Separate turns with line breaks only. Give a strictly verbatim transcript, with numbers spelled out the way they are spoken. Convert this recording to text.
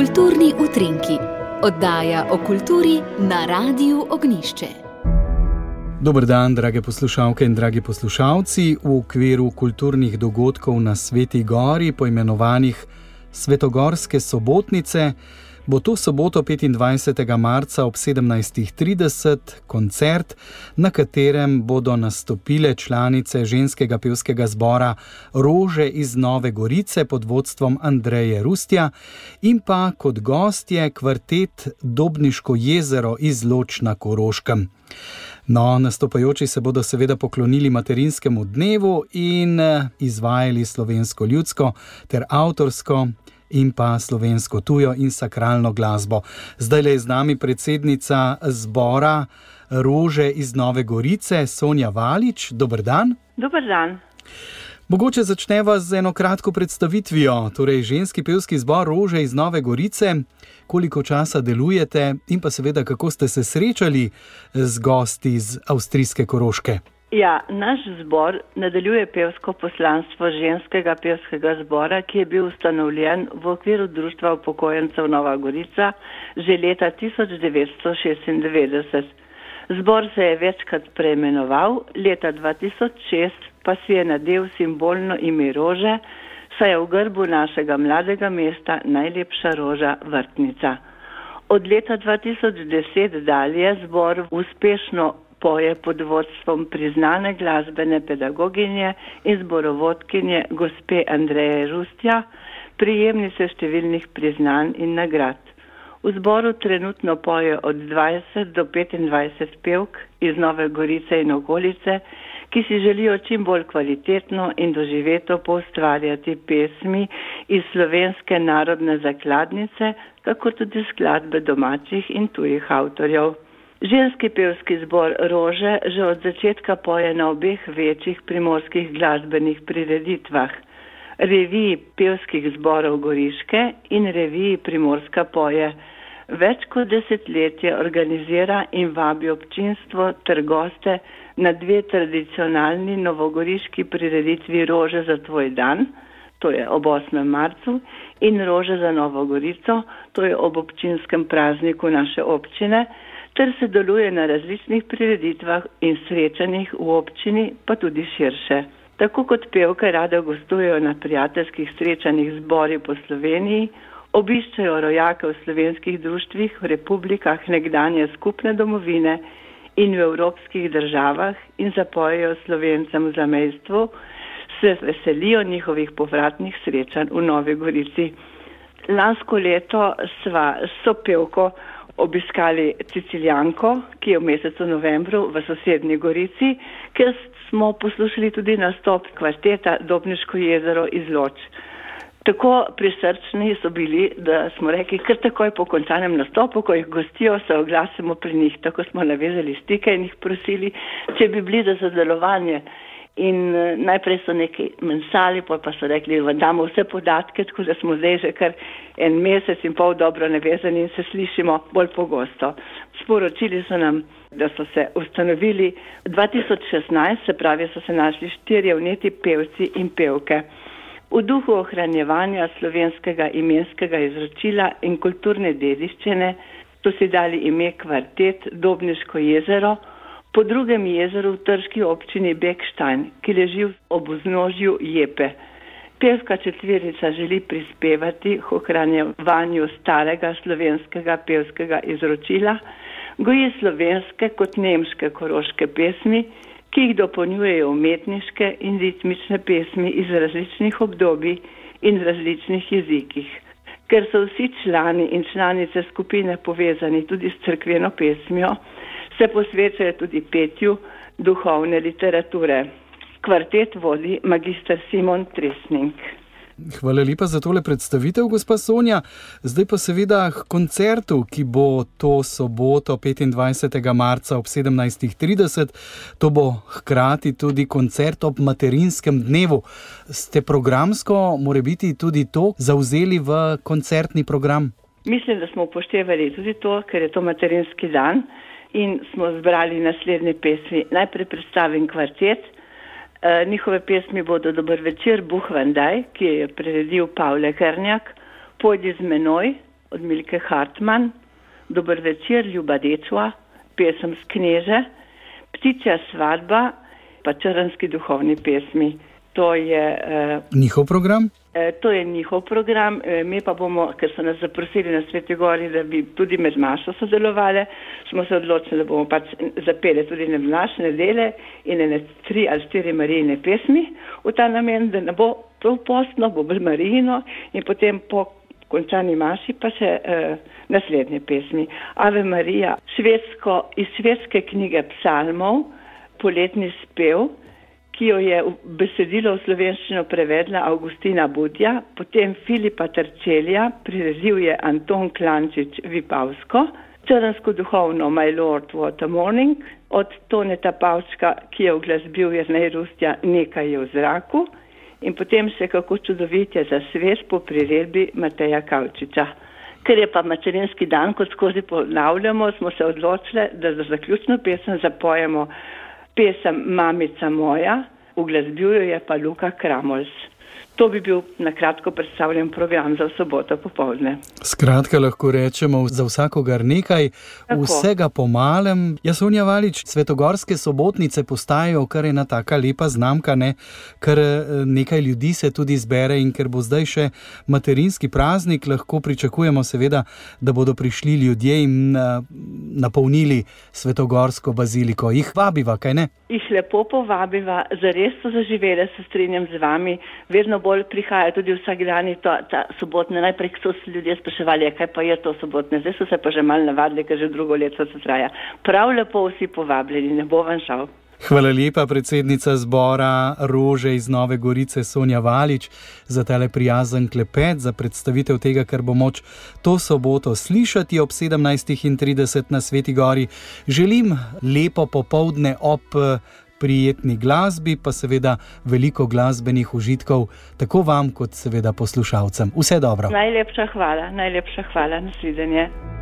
Kulturni utrinki, oddaja o kulturi na Radiu Ognjišče.
Dober dan, drage poslušalke in dragi poslušalci. V okviru kulturnih dogodkov na Sveti Gori, poimenovanih Svetogorske sobotnice, bo to soboto petindvajsetega marca ob sedemnajstih trideset koncert, na katerem bodo nastopile članice ženskega pevskega zbora Rože iz Nove Gorice pod vodstvom Andreje Rustja in pa kot gostje kvartet Dobniško jezero iz Loč na Koroškem. No, nastopajoči se bodo seveda poklonili materinskemu dnevu in izvajali slovensko ljudsko ter avtorsko in pa slovensko tujo in sakralno glasbo. Zdajle je z nami predsednica zbora Rože iz Nove Gorice, Sonja Valič. Dober dan.
Dober dan.
Mogoče začneva z eno kratko predstavitvijo, torej ženski pevski zbor Rože iz Nove Gorice. Koliko časa delujete in pa seveda kako ste se srečali z gosti iz avstrijske Koroške?
Ja, naš zbor nadaljuje pevsko poslanstvo ženskega pevskega zbora, ki je bil ustanovljen v okviru Društva upokojencev Nova Gorica že leta tisoč devetsto šestindevetdeset. Zbor se je večkrat preimenoval, leta dva tisoč šest pa si je nadel simbolno ime Rože, saj je v grbu našega mladega mesta najlepša roža vrtnica. Od leta dva tisoč deset dalje zbor uspešno poje pod vodstvom priznane glasbene pedagoginje in zborovodkinje gospe Andreje Rustja, prijemnice številnih priznanj in nagrad. V zboru trenutno poje od dvajset do petindvajset pevk iz Nove Gorice in okolice, ki si želijo čim bolj kvalitetno in doživeto poustvarjati pesmi iz slovenske narodne zakladnice, kako tudi skladbe domačih in tujih avtorjev. Ženski pevski zbor Rože že od začetka poje na obeh večjih primorskih glasbenih prireditvah, reviji pevskih zborov Goriške in reviji Primorska poje. Več kot desetletje organizira in vabi občinstvo ter goste na dve tradicionalni novogoriški prireditvi Rože za tvoj dan, to je ob osmem marcu, in Rože za Novo Gorico, to je ob občinskem prazniku naše občine, ter se deluje na različnih prireditvah in srečanjih v občini, pa tudi širše. Tako kot pevke rade gostujejo na prijateljskih srečanjih zbori po Sloveniji, obiščajo rojake v slovenskih društvih v republikah nekdanje skupne domovine in v evropskih državah in zapojejo Slovencem v zamejstvu, se veselijo njihovih povratnih srečanj v Novi Gorici. Lansko leto sva sopevko obiskali Cicilijanko, ki je v mesecu novembru v sosednji Gorici, kjer smo poslušali tudi nastop kvarteta Dobniško jezero iz Loč. Tako prisrčni so bili, da smo rekli, kar takoj po končanem nastopu, ko jih gostijo, se oglasimo pri njih. Tako smo navezali stike in jih prosili, če bi bili za sodelovanje. In najprej so nekaj mensali, pa so rekli, da damo vse podatke, tako da smo zdaj že kar en mesec in pol dobro navezani in se slišimo bolj pogosto. Sporočili so nam, da so se ustanovili dva tisoč šestnajst, se pravi, so se našli štirje vneti pevci in pevke. V duhu ohranjevanja slovenskega imenskega izročila in kulturne dediščine so si dali ime kvartet Dobniško jezero, po drugem jezeru v trški občini Bekštajn, ki leži ob vznožju Jepe. Pevska četverica želi prispevati k ohranjevanju starega slovenskega pevskega izročila, goji slovenske kot nemške koroške pesmi, ki jih dopolnjujejo umetniške in ritmične pesmi iz različnih obdobij in različnih jezikih. Ker so vsi člani in članice skupine povezani tudi s cerkveno pesmijo, se posvečajo tudi petju duhovne literature. Kvartet vodi magister Simon Tresning.
Hvala lepa za tole predstavitev, gospa Sonja. Zdaj pa seveda k koncertu, ki bo to soboto petindvajsetega marca ob sedemnajstih trideset. To bo hkrati tudi koncert ob materinskem dnevu. Ste programsko, morebiti tudi to, zavzeli v koncertni program?
Mislim, da smo upoštevali tudi to, ker je to materinski dan in smo zbrali naslednje pesmi. Najprej predstavim kvartet. E, njihove pesmi bodo Dober večer, Buh vam daj, ki je priredil Pavle Krnjak, Pojdi z menoj, od Milke Hartmann, Dober večer, ljuba dečva, pesem s Kneže, Ptičja svadba, pa Črnski duhovni pesmi. To je eh,
njihov program?
Eh, to je njihov program. Eh, mi pa bomo, ker so nas zaprosili na Sveti Gori, da bi tudi med mašo sodelovali, smo se odločili, da bomo pač zapeli tudi ne v naše nedele in ne tri ali štiri Marijine pesmi v ta namen, da ne bo prav postno, bo bolj Marijino in potem po končani maši pa še eh, naslednje pesmi. Ave Marija, švedsko, iz švedske knjige psalmov, poletni spev, ki jo je v besedilo v slovenščino prevedla Avgustina Budja, potem Filipa Terčelja, priredil je Anton Klančič Vipavsko, Črnsko duhovno My Lord What a Morning, od Toneta Pavčka, ki je uglasbil Jernej Rustja Nekaj je v zraku, in potem še Kako čudovit je za svet po priredbi Mateja Kavčiča. Ker je pa materinski dan, kot skozi ponavljamo, smo se odločili, da za zaključno pesem zapojemo pesem Mamica moja, uglasbil jo je pa Luka Kramols. To bi bil na kratko predstavljen program za soboto popoldne.
Skratka, lahko rečemo za vsakogar nekaj,
Tako.
Vsega po malem. Ja, Sonja Valič, svetogorske sobotnice postajajo kar ena taka lepa znamka, ne? Ker nekaj ljudi se tudi zbere in ker bo zdaj še materinski praznik, lahko pričakujemo seveda, da bodo prišli ljudje in napolnili svetogorsko baziliko. Jih vabiva, kaj ne?
Jih lepo povabiva, zares so zaživele, se strinjam z vami, vedno bolj prihaja tudi vsak dan to, ta sobotne. Najprej so se ljudje spraševali, kaj pa je to sobotne, zdaj so se pa že malo navadili, ker že drugo leto se traja. Prav lepo vsi povabljeni, ne bo vam žal.
Hvala lepa, predsednica zbora Rože iz Nove Gorice Sonja Valič, za tale prijazen klepet, za predstavitev tega, kar bo moč to soboto slišati ob sedemnajstih trideset na Sveti Gori. Želim lepo popoldne ob prijetni glasbi, pa seveda veliko glasbenih užitkov, tako vam kot seveda poslušalcem. Vse dobro.
Najlepša hvala, najlepša hvala, nasvidenje.